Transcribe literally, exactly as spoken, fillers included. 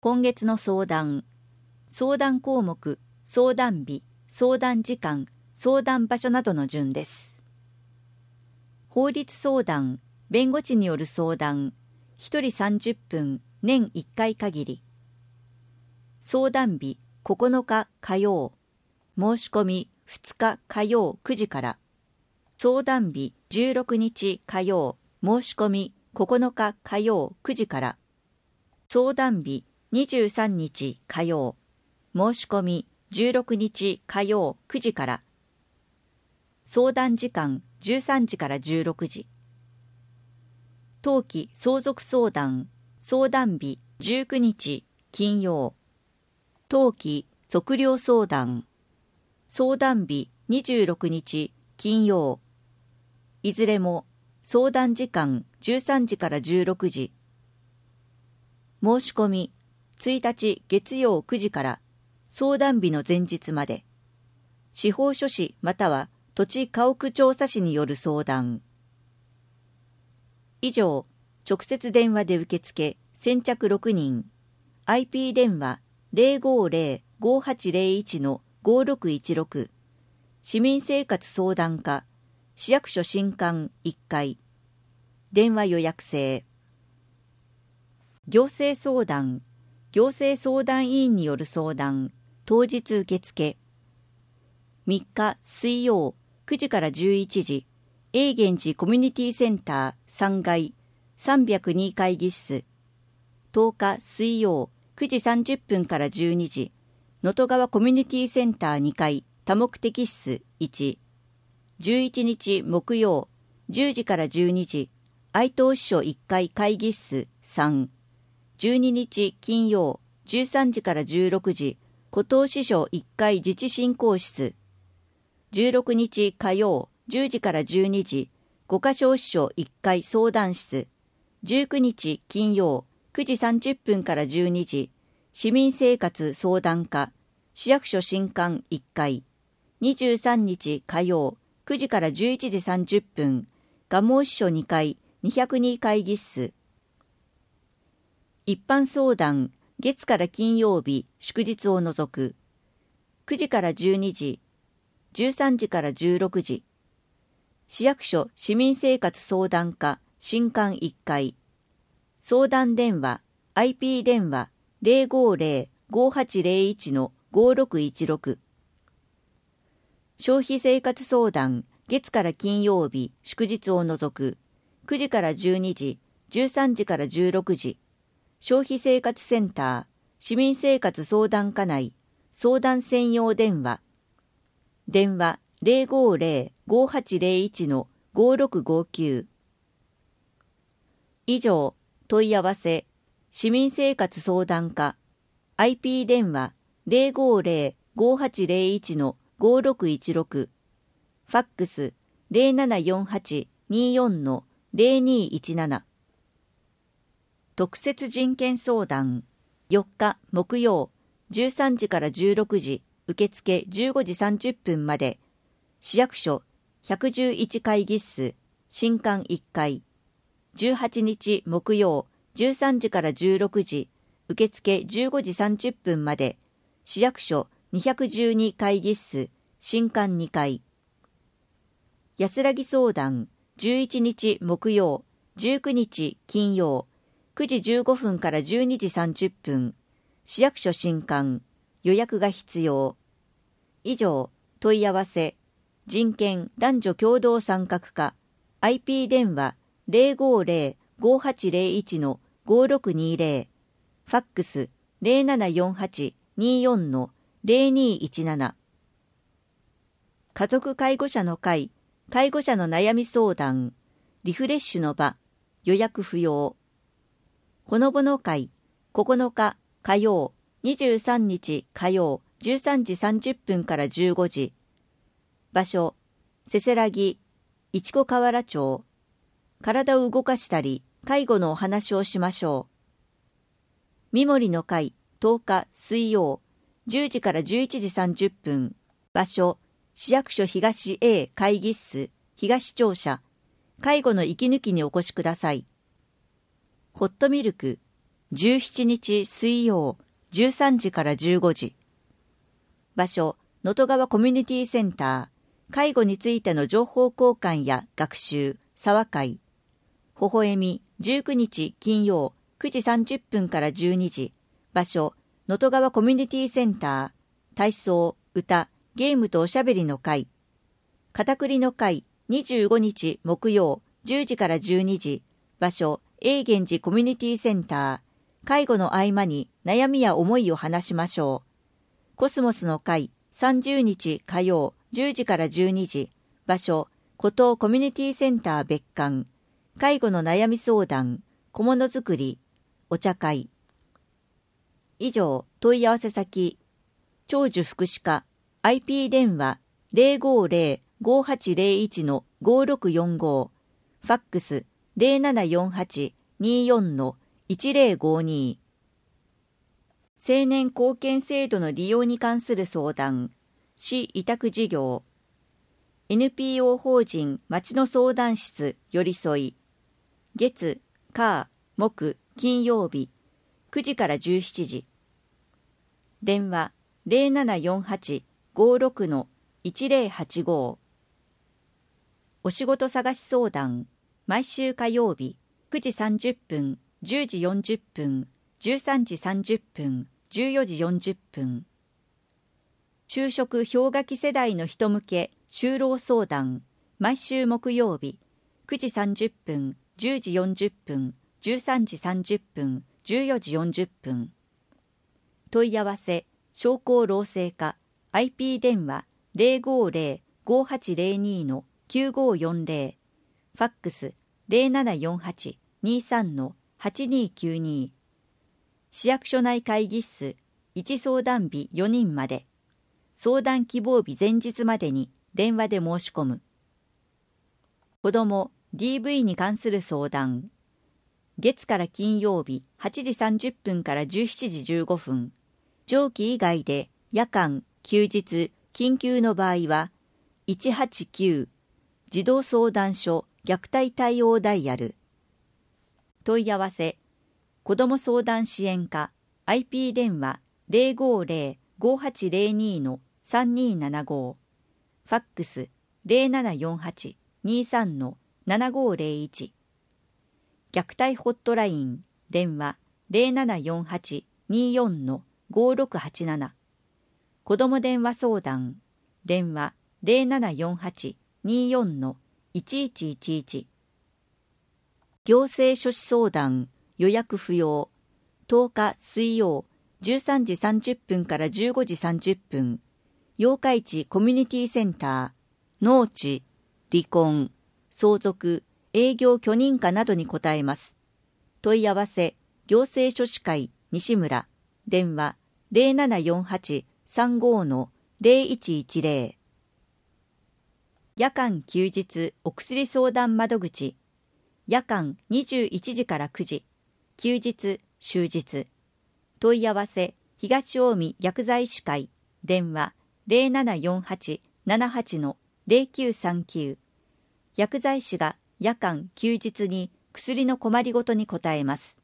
今月の相談、相談項目、相談日、相談時間、相談場所などの順です。法律相談、弁護士による相談、ひとりさんじゅっぷん、年いっかい限り。相談日、ここのか火曜、申し込みふつか火曜くじから。相談日、じゅうろくにち火曜、申し込みここのか火曜くじから。相談日、にじゅうさんにち火曜、申し込みじゅうろくにち火曜くじから。相談時間じゅうさんじからじゅうろくじ。当期相続相談、相談日じゅうくにち金曜。当期測量相談、相談日にじゅうろくにち金曜。いずれも相談時間じゅうさんじからじゅうろくじ。申し込みついたち月曜くじから相談日の前日まで。司法書士または土地家屋調査士による相談。以上、直接電話で受付先着ろくにん。アイピー 電話 ゼロごゼロ ごはちゼロいち のごろくいちろく。市民生活相談課、市役所新館いっかい。電話予約制。行政相談、行政相談委員による相談、当日受付。みっか水曜くじからじゅういちじ、永源寺コミュニティセンターさんがいさんびゃくに会議室。とおか水曜くじさんじゅっぷんからじゅうにじ、能登川コミュニティセンターにかい多目的室いち。じゅういちにち木曜じゅうじからじゅうにじ、愛東支所いっかい会議室さん。じゅうににち金曜じゅうさんじからじゅうろくじ、湖東支所いっかい自治振興室。じゅうろくにち火曜じゅうじからじゅうにじ、五箇所支所いっかい相談室。じゅうくにち金曜くじさんじゅっぷんからじゅうにじ、市民生活相談課、市役所新館いっかい。にじゅうさんにち火曜くじからじゅういちじさんじゅっぷん、蒲生支所にかいにひゃくに会議室。一般相談、月から金曜日、祝日を除く。くじからじゅうにじ、じゅうさんじからじゅうろくじ。市役所市民生活相談課、新館いっかい。相談電話、アイピー 電話 ゼロごゼロ ごはちゼロいち のごろくいちろく。消費生活相談、月から金曜日、祝日を除く。くじからじゅうにじ、じゅうさんじからじゅうろくじ。消費生活センター、市民生活相談課内、相談専用電話。電話ゼロごゼロ ごはちゼロいち のごろくごきゅう。以上、問い合わせ、市民生活相談課、アイピー 電話ゼロごゼロ ごはちゼロいち のごろくいちろく、ファックスゼロななよんはち によん のゼロにいちなな。特設人権相談、よっか木曜じゅうさんじからじゅうろくじ、受付じゅうごじさんじゅっぷんまで、市役所ひゃくじゅういち会議室、新館いっかい。じゅうはちにち木曜じゅうさんじからじゅうろくじ、受付じゅうごじさんじゅっぷんまで、市役所にひゃくじゅうに会議室、新館にかい。安らぎ相談、じゅういちにち木曜、じゅうくにち金曜、くじじゅうごふんからじゅうにじさんじゅっぷん、市役所新館、予約が必要。以上、問い合わせ、人権男女共同参画課、アイピー 電話ゼロごゼロ ごはちゼロいち のごろくにゼロ、ファックスゼロななよんはち によん のゼロにいちなな。家族介護者の会、介護者の悩み相談、リフレッシュの場、予約不要。ほのぼの会、ここのか火曜、にじゅうさんにち火曜、じゅうさんじさんじゅっぷんからじゅうごじ。場所、せせらぎ、市子河原町。体を動かしたり、介護のお話をしましょう。みもりの会、とおか水曜、じゅうじからじゅういちじさんじゅっぷん。場所、市役所東 A 会議室、東庁舎。介護の息抜きにお越しください。ホットミルク、 じゅうしちにち水曜じゅうさんじからじゅうごじ。場所、能登川コミュニティセンター。介護についての情報交換や学習、沢会。微笑みじゅうくにち金曜くじさんじゅっぷんからじゅうにじ。場所、能登川コミュニティセンター。体操、歌、ゲームとおしゃべりの会。片栗の会にじゅうごにち木曜じゅうじからじゅうにじ。場所、永源寺コミュニティセンター。介護の合間に悩みや思いを話しましょう。コスモスの会さんじゅうにち火曜じゅうじからじゅうにじ。場所、湖東コミュニティセンター別館。介護の悩み相談、小物作り、お茶会。以上、問い合わせ先、長寿福祉課、アイピー 電話 ゼロごゼロ ごはちゼロいち のごろくよんご、ファックス ゼロななよんはち にーよん のいちゼロごに。青年貢献制度の利用に関する相談、市委託事業、エヌピーオー 法人町の相談室寄り添い、月、火、木、金曜日、くじからじゅうしちじ。電話ゼロななよんはち ごろく のいちゼロはちご。お仕事探し相談、毎週火曜日、くじさんじゅっぷん、じゅうじよんじゅっぷん、じゅうさんじさんじゅっぷん、じゅうよじよんじゅっぷん。就職氷河期世代の人向け就労相談、毎週木曜日、くじさんじゅっぷん、じゅうじよんじゅっぷん、じゅうさんじさんじゅっぷん、じゅうよじよんじゅっぷん。問い合わせ、商工労政課、アイピー 電話ゼロごゼロ ごはちゼロに のきゅうごよんゼロ、ファックスゼロななよんはち にーさん のはちにきゅうに。市役所内会議室、いち相談日よにんまで。相談希望日前日までに電話で申し込む。子ども ディーブイ に関する相談。月から金曜日はちじさんじゅっぷんからじゅうしちじじゅうごふん。上記以外で夜間、休日、緊急の場合はいちはちきゅう児童相談所虐待対応ダイヤル。問い合わせ、子ども相談支援課 アイピー 電話ゼロごゼロ ごはちゼロに のさんにーななご、ファックスゼロななよんはち にーさん のななごゼロいち。虐待ホットライン電話ゼロななよんはち にーよん のごろくはちなな。子ども電話相談電話ゼロななよんはち にーよん のいちいちいちいち。行政書士相談予約不要。とおか水曜じゅうさんじさんじゅっぷんからじゅうごじさんじゅっぷん。八日市コミュニティセンター、農地、離婚、相続、営業許認可などに答えます。問い合わせ、行政書士会西村、電話ゼロななよんはち さんご のゼロいちいちゼロ。夜間休日お薬相談窓口、夜間にじゅういちじからくじ、休日、終日。問い合わせ、東近江薬剤師会、電話ゼロななよんはち ななはち のゼロきゅうさんきゅう。薬剤師が夜間休日に薬の困りごとに答えます。